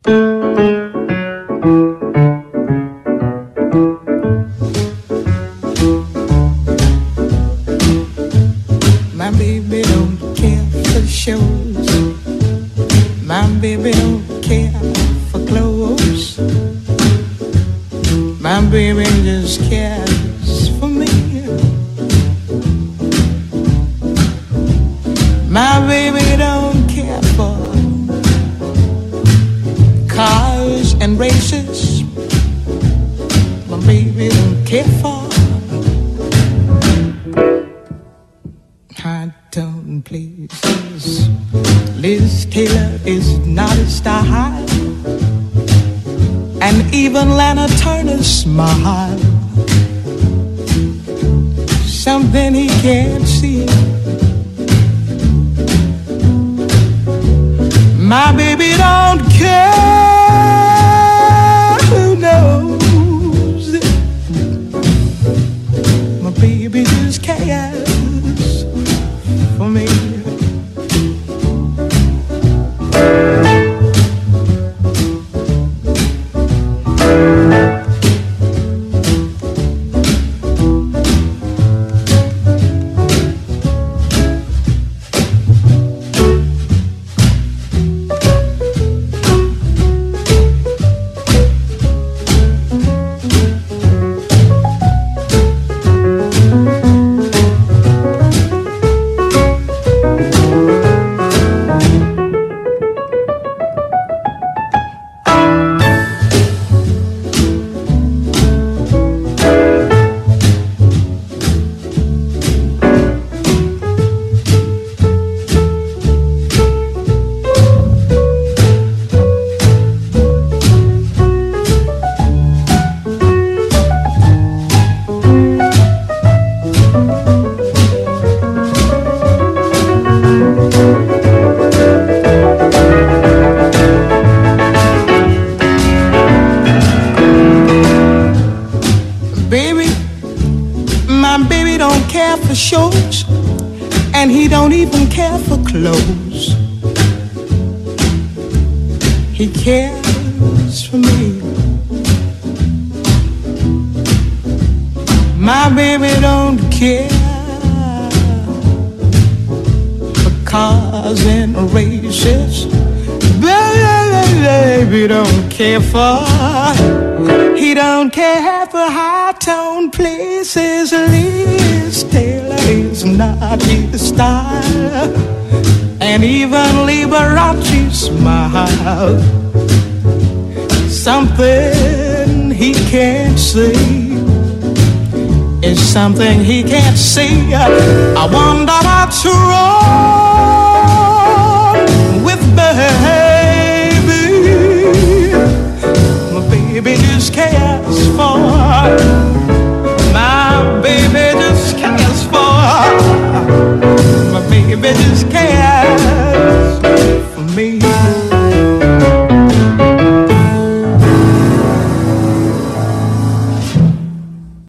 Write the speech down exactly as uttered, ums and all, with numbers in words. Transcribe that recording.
My baby don't care for shows. My baby don't care for clothes. My baby just cares for me. My baby don't care for cars and races. My baby don't care for high tone places. Liz Taylor is not a style, and even Lana Turner's smile, something he can't see. My baby don't care who knows it. My baby just cares for me. For shows, and he don't even care for clothes. He cares for me. My baby don't care for cars and races. Baby don't care for, he don't care for high-tone places. Liz Taylor is not his style, and even Liberace smile, something he can't see is something he can't see. I wonder what's wrong with baby. My baby just cares for, my baby just cares for, my baby just cares for me.